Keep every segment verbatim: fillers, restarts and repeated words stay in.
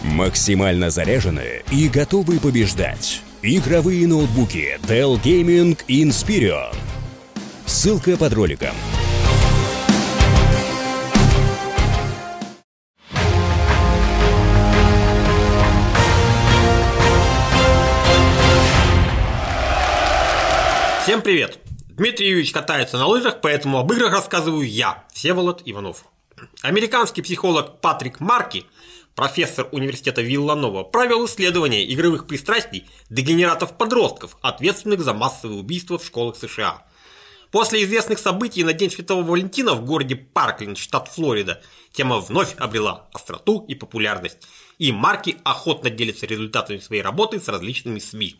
Максимально заряженные и готовы побеждать. Игровые ноутбуки Dell Gaming Inspiron. Ссылка под роликом. Всем привет! Дмитрий Юрьевич катается на лыжах, поэтому об играх рассказываю я, Всеволод Иванов. Американский психолог Патрик Марки, профессор университета Вилланова, провел исследование игровых пристрастий дегенератов-подростков, ответственных за массовые убийства в школах США. После известных событий на День Святого Валентина в городе Паркленд, штат Флорида, тема вновь обрела остроту и популярность, и Марки охотно делится результатами своей работы с различными СМИ.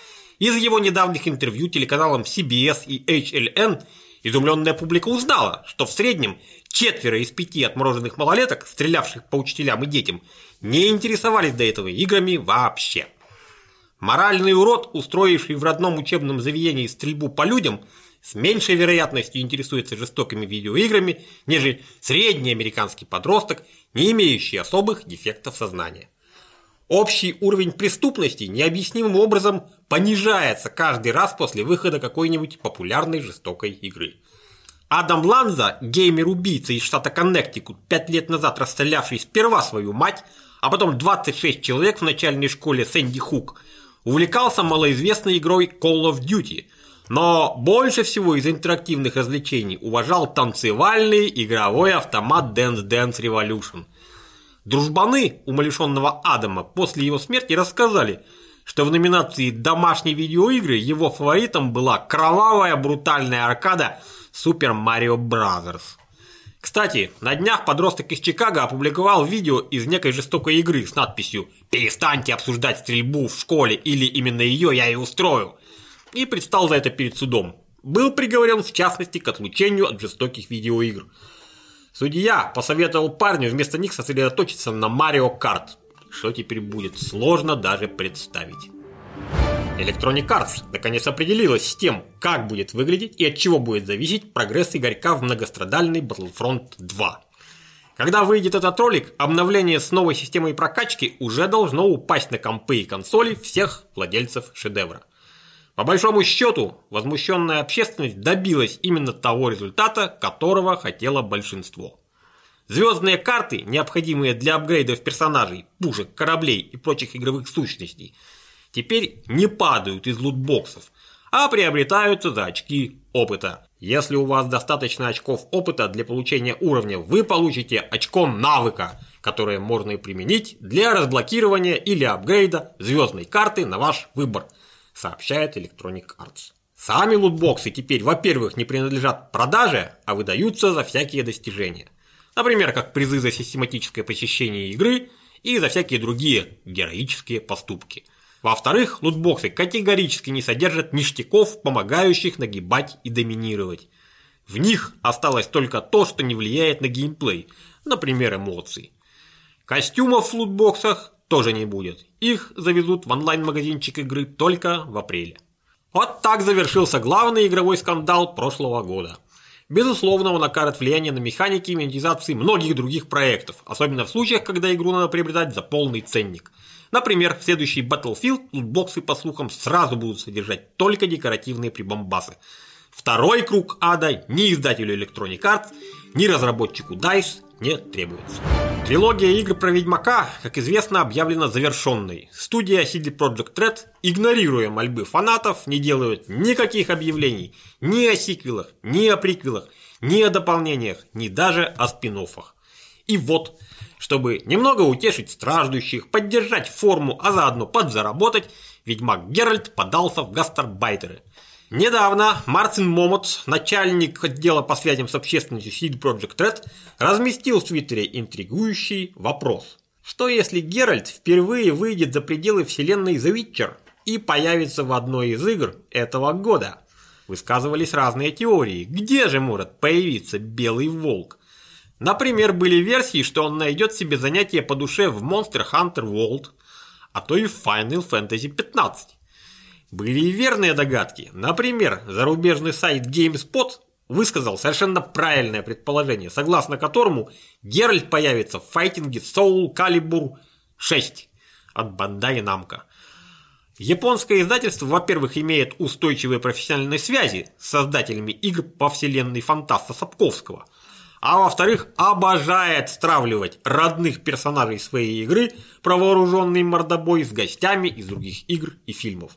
Из его недавних интервью телеканалам си би эс и эйч эл эн изумленная публика узнала, что в среднем четверо из пяти отмороженных малолеток, стрелявших по учителям и детям, не интересовались до этого играми вообще. Моральный урод, устроивший в родном учебном заведении стрельбу по людям, с меньшей вероятностью интересуется жестокими видеоиграми, нежели средний американский подросток, не имеющий особых дефектов сознания. Общий уровень преступности необъяснимым образом понижается каждый раз после выхода какой-нибудь популярной жестокой игры. Адам Ланза, геймер-убийца из штата Коннектикут, пять лет назад расстрелявший сперва свою мать, а потом двадцать шесть человек в начальной школе Сэнди Хук, увлекался малоизвестной игрой Call of Duty, но больше всего из интерактивных развлечений уважал танцевальный игровой автомат Dance Dance Revolution. Дружбаны умалишенного Адама после его смерти рассказали, что в номинации «Домашние видеоигры» его фаворитом была кровавая брутальная аркада Super Mario Bros. Кстати, на днях подросток из Чикаго опубликовал видео из некой жестокой игры с надписью «Перестаньте обсуждать стрельбу в школе, или именно ее я и устрою», и предстал за это перед судом. Был приговорен в частности к отлучению от жестоких видеоигр. Судья посоветовал парню вместо них сосредоточиться на Mario Kart. Что теперь будет, сложно даже представить. Electronic Arts наконец определилась с тем, как будет выглядеть и от чего будет зависеть прогресс Игорька в многострадальный Battlefront два. Когда выйдет этот ролик, обновление с новой системой прокачки уже должно упасть на компы и консоли всех владельцев шедевра. По большому счету, возмущенная общественность добилась именно того результата, которого хотело большинство. Звездные карты, необходимые для апгрейдов персонажей, пушек, кораблей и прочих игровых сущностей, теперь не падают из лутбоксов, а приобретаются за очки опыта. Если у вас достаточно очков опыта для получения уровня, вы получите очко навыка, которое можно и применить для разблокирования или апгрейда звездной карты на ваш выбор, сообщает Electronic Arts. Сами лутбоксы теперь, во-первых, не принадлежат продаже, а выдаются за всякие достижения. Например, как призы за систематическое посещение игры и за всякие другие героические поступки. Во-вторых, лутбоксы категорически не содержат ништяков, помогающих нагибать и доминировать. В них осталось только то, что не влияет на геймплей, например, эмоции. Костюмов в лутбоксах тоже не будет. Их завезут в онлайн-магазинчик игры только в апреле. Вот так завершился главный игровой скандал прошлого года. Безусловно, он окажет влияние на механики и монетизации многих других проектов, особенно в случаях, когда игру надо приобретать за полный ценник. Например, в следующий Battlefield лутбоксы, по слухам, сразу будут содержать только декоративные прибамбасы. Второй круг ада ни издателю Electronic Arts, ни разработчику дайс не требуется. Трилогия игр про Ведьмака, как известно, объявлена завершенной. Студия си ди Projekt Red, игнорируя мольбы фанатов, не делают никаких объявлений ни о сиквелах, ни о приквелах, ни о дополнениях, ни даже о спин-оффах. И вот, чтобы немного утешить страждущих, поддержать форму, а заодно подзаработать, Ведьмак Геральт подался в гастарбайтеры. Недавно Мартин Момот, начальник отдела по связям с общественностью си ди Projekt Red, разместил в Твиттере интригующий вопрос. Что если Геральт впервые выйдет за пределы вселенной The Witcher и появится в одной из игр этого года? Высказывались разные теории, где же может появиться Белый Волк. Например, были версии, что он найдет себе занятие по душе в Monster Hunter World, а то и в Final Fantasy пятнадцать. Были и верные догадки. Например, зарубежный сайт GameSpot высказал совершенно правильное предположение, согласно которому Геральт появится в файтинге Soul Calibur шесть от Bandai Namco. Японское издательство, во-первых, имеет устойчивые профессиональные связи с создателями игр по вселенной фантаста Сапковского, а во-вторых, обожает стравливать родных персонажей своей игры про вооруженный мордобой с гостями из других игр и фильмов.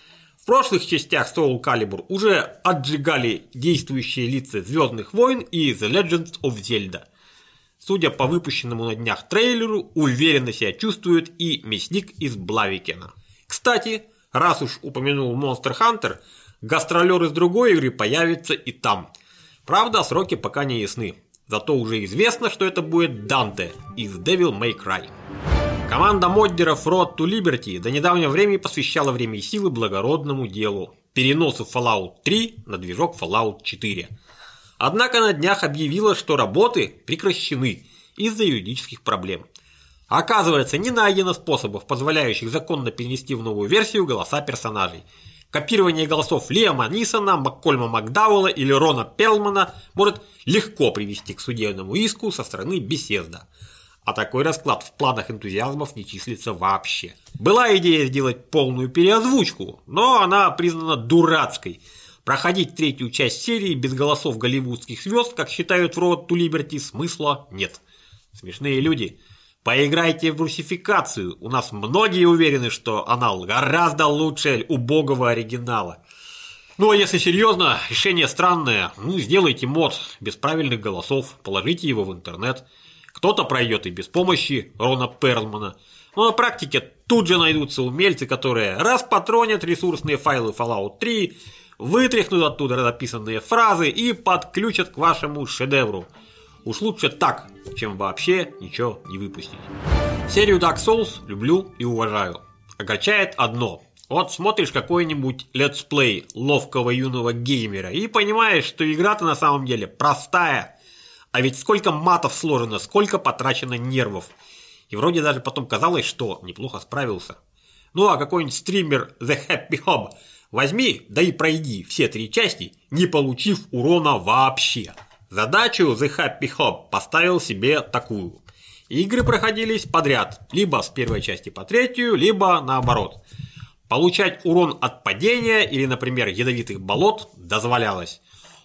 В прошлых частях Soul Calibur уже отжигали действующие лица Звездных войн и The Legend of Zelda. Судя по выпущенному на днях трейлеру, уверенно себя чувствует и мясник из Блавикена. Кстати, раз уж упомянул Monster Hunter, гастролер из другой игры появится и там. Правда, сроки пока не ясны. Зато уже известно, что это будет Данте из Devil May Cry. Команда моддеров Road to Liberty до недавнего времени посвящала время и силы благородному делу – переносу Fallout три на движок Fallout четыре. Однако на днях объявила, что работы прекращены из-за юридических проблем. Оказывается, не найдено способов, позволяющих законно перенести в новую версию голоса персонажей. Копирование голосов Лиама Нисона, Маккольма Макдауэлла или Рона Перлмана может легко привести к судебному иску со стороны Bethesda. А такой расклад в планах энтузиазмов не числится вообще. Была идея сделать полную переозвучку, но она признана дурацкой. Проходить третью часть серии без голосов голливудских звезд, как считают в Road to Liberty, смысла нет. Смешные люди. Поиграйте в русификацию. У нас многие уверены, что она гораздо лучше убогого оригинала. Ну а если серьезно, решение странное. Ну, сделайте мод без правильных голосов, положите его в интернет. Кто-то пройдет и без помощи Рона Перлмана. Но на практике тут же найдутся умельцы, которые распатронят ресурсные файлы Fallout три, вытряхнут оттуда записанные фразы и подключат к вашему шедевру. Уж лучше так, чем вообще ничего не выпустить. Серию Dark Souls люблю и уважаю. Огорчает одно. Вот смотришь какой-нибудь летсплей ловкого юного геймера и понимаешь, что игра-то на самом деле простая. А ведь сколько матов сложено, сколько потрачено нервов. И вроде даже потом казалось, что неплохо справился. Ну а какой-нибудь стример The Happy Hob возьми, да и пройди все три части, не получив урона вообще. Задачу The Happy Hob поставил себе такую. Игры проходились подряд, либо с первой части по третью, либо наоборот. Получать урон от падения или, например, ядовитых болот дозволялось.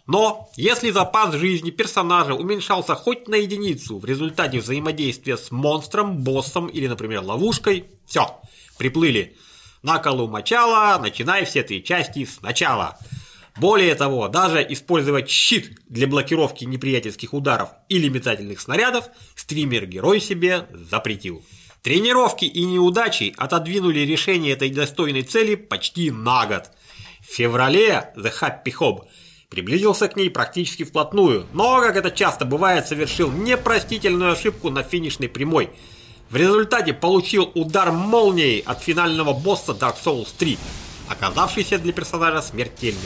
Но если запас жизни персонажа уменьшался хоть на единицу в результате взаимодействия с монстром, боссом или, например, ловушкой, все, приплыли. На колу мочало, начинай все три части сначала. Более того, даже использовать щит для блокировки неприятельских ударов или метательных снарядов стример-герой себе запретил. Тренировки и неудачи отодвинули решение этой достойной цели почти на год. В феврале The Happy Hob приблизился к ней практически вплотную, но, как это часто бывает, совершил непростительную ошибку на финишной прямой. В результате получил удар молнией от финального босса Dark Souls три, оказавшийся для персонажа смертельным.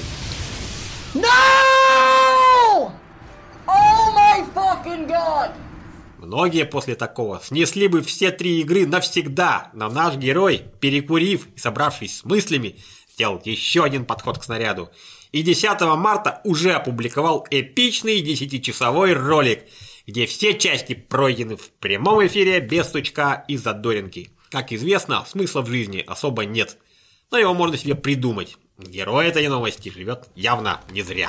No! Oh my fucking God! Многие после такого снесли бы все три игры навсегда, но наш герой, перекурив и собравшись с мыслями, сделал еще один подход к снаряду. И десятого марта уже опубликовал эпичный десятичасовой ролик, где все части пройдены в прямом эфире без стучка и задоринки. Как известно, смысла в жизни особо нет, но его можно себе придумать. Герой этой новости живет явно не зря.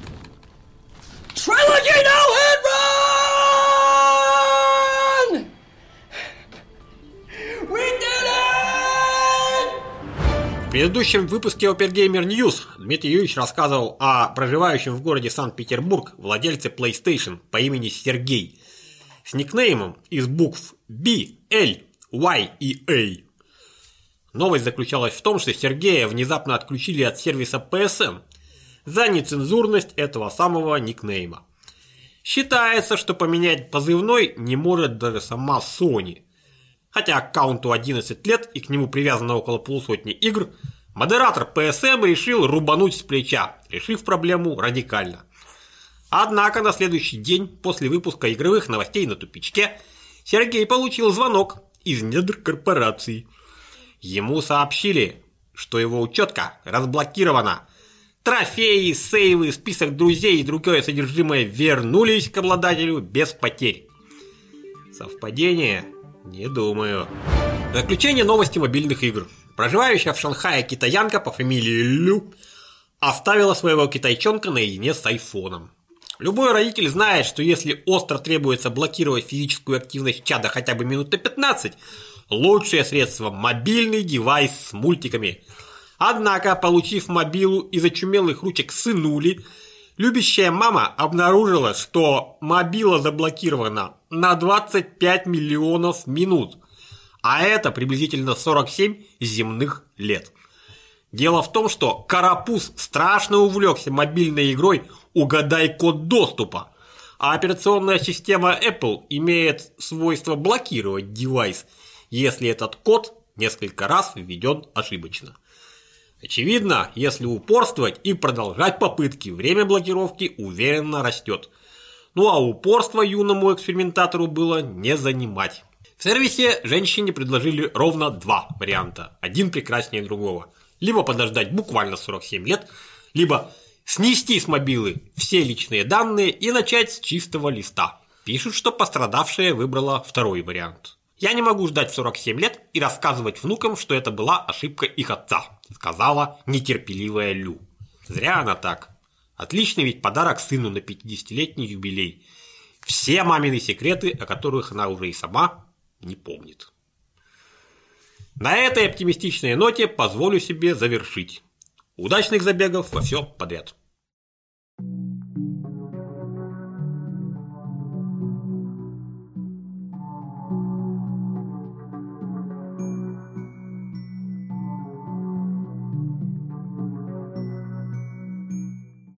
Trilogy no hit run! We did it! В предыдущем выпуске Опергеймер News Дмитрий Юрьевич рассказывал о проживающем в городе Санкт-Петербург владельце PlayStation по имени Сергей с никнеймом из букв B, L, Y и A. Новость заключалась в том, что Сергея внезапно отключили от сервиса пи эс эн за нецензурность этого самого никнейма. Считается, что поменять позывной не может даже сама Sony. Хотя аккаунту одиннадцать лет и к нему привязано около полусотни игр, модератор пи эс эм решил рубануть с плеча, решив проблему радикально. Однако на следующий день после выпуска игровых новостей на тупичке Сергей получил звонок из недр корпорации. Ему сообщили, что его учетка разблокирована. Трофеи, сейвы, список друзей и другое содержимое вернулись к обладателю без потерь. Совпадение? Не думаю. Заключение новости мобильных игр. Проживающая в Шанхае китаянка по фамилии Лю оставила своего китайчонка наедине с айфоном. Любой родитель знает, что если остро требуется блокировать физическую активность чада хотя бы минут на пятнадцать, лучшее средство – мобильный девайс с мультиками. Однако, получив мобилу из очумелых ручек сынули, любящая мама обнаружила, что мобила заблокирована на двадцать пять миллионов минут, а это приблизительно сорок семь земных лет. Дело в том, что Карапуз страшно увлекся мобильной игрой «Угадай код доступа», а операционная система Apple имеет свойство блокировать девайс, если этот код несколько раз введен ошибочно. Очевидно, если упорствовать и продолжать попытки, время блокировки уверенно растет. Ну а упорство юному экспериментатору было не занимать. В сервисе женщине предложили ровно два варианта, один прекраснее другого. Либо подождать буквально сорок семь лет, либо снести с мобилы все личные данные и начать с чистого листа. Пишут, что пострадавшая выбрала второй вариант. «Я не могу ждать сорок семь лет и рассказывать внукам, что это была ошибка их отца», сказала нетерпеливая Лю. Зря она так. Отличный ведь подарок сыну на пятидесятилетний юбилей. Все мамины секреты, о которых она уже и сама не помнит. На этой оптимистичной ноте позволю себе завершить. Удачных забегов во все подряд.